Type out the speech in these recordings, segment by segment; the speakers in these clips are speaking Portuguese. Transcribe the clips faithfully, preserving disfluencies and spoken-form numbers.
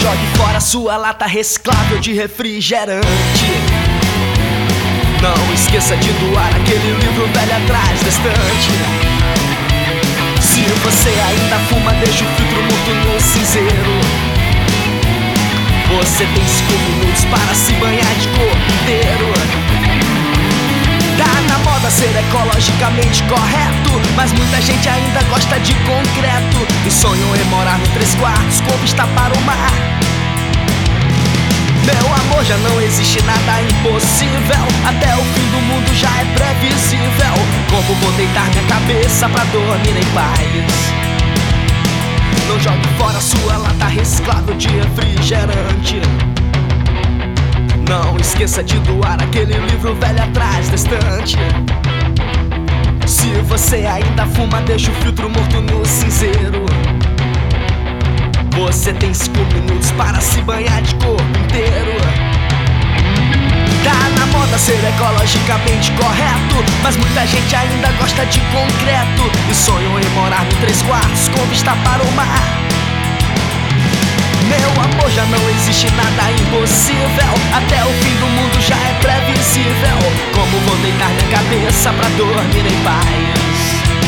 jogue fora sua lata reciclável de refrigerante. Não esqueça de doar aquele livro velho atrás da estante. Se você ainda fuma, deixa o filtro morto no cinzeiro. Você tem cinco minutos para se banhar de corpo inteiro. Tá na moda ser ecologicamente correto, mas muita gente ainda gosta de concreto e sonham em morar no três quartos com vista para o mar. Meu amor, já não existe nada impossível, até o fim do mundo já é previsível. Como vou deitar minha cabeça pra dormir em paz? Não jogue fora sua lata reciclável de refrigerante. Não esqueça de doar aquele livro velho atrás da estante. Se você ainda fuma, deixa o filtro morto no cinzeiro. Você tem cinco minutos para se banhar de corpo inteiro. Tá na moda ser ecologicamente correto, mas muita gente ainda gosta de concreto e sonham em morar no três quartos com vista para o mar. Meu amor, já não existe nada impossível, até o fim do mundo já é previsível. Como vou deitar minha cabeça pra dormir em paz?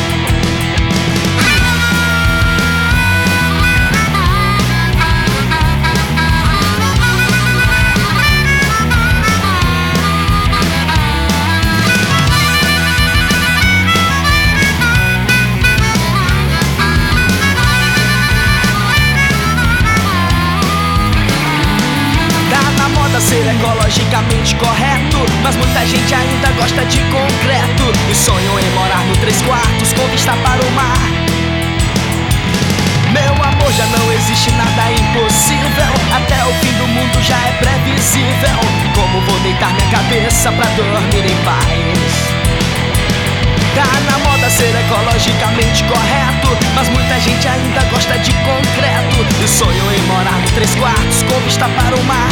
Ser ecologicamente correto, mas muita gente ainda gosta de concreto e sonham em morar no três quartos com vista para o mar. Meu amor, já não existe nada impossível, até o fim do mundo já é previsível. Como vou deitar minha cabeça pra dormir em paz? Tá na moda ser ecologicamente correto, mas muita gente ainda gosta de concreto e sonham em morar no três quartos com vista para o mar.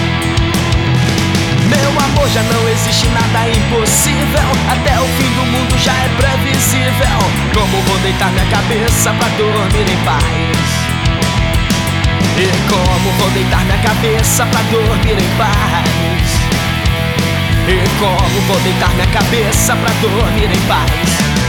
Meu amor, já não existe nada impossível, até o fim do mundo já é previsível. Como vou deitar minha cabeça pra dormir em paz? E como vou deitar minha cabeça pra dormir em paz? E como vou deitar minha cabeça pra dormir em paz?